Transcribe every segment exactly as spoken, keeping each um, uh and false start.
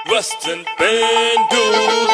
Western Bandu.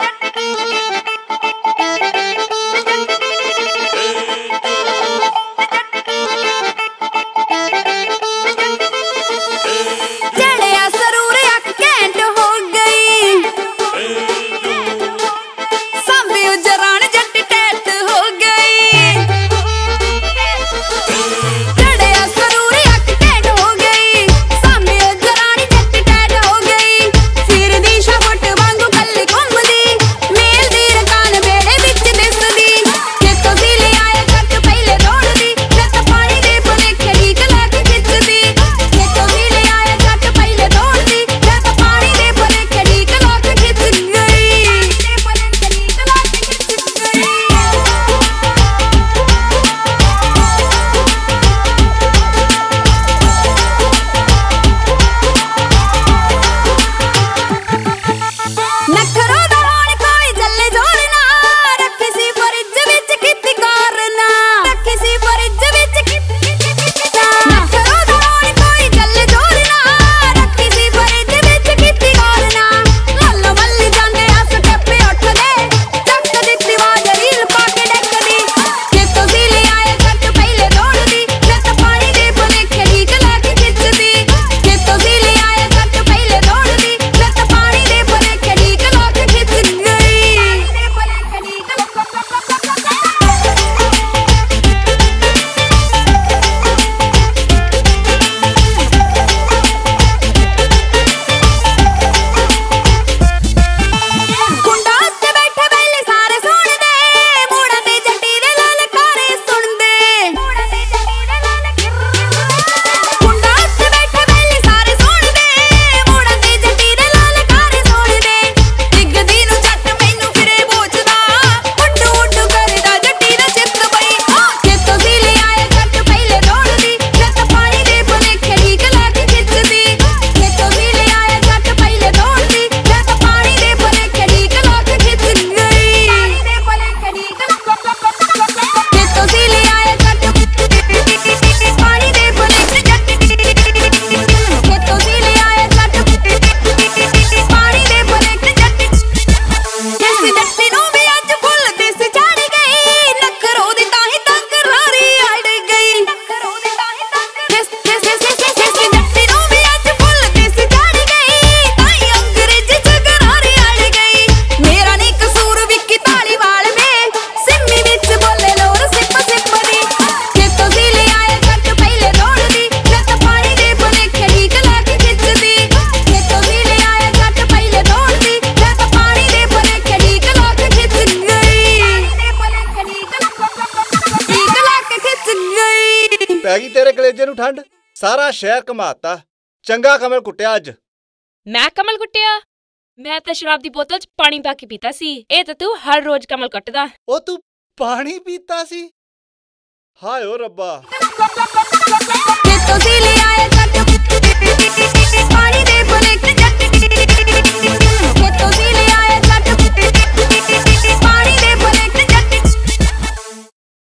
पैगी तेरे कलेजे नूं ठंड सारा शहर घमाता चंगा कमल कुट्टिया अज मैं कमल कुट्टिया मैं तो शराब दी बोतल च पानी पा के पीता सी ए ते तू हर रोज कमल कट्टदा ओ तू पानी पीता सी हाय ओ रब्बा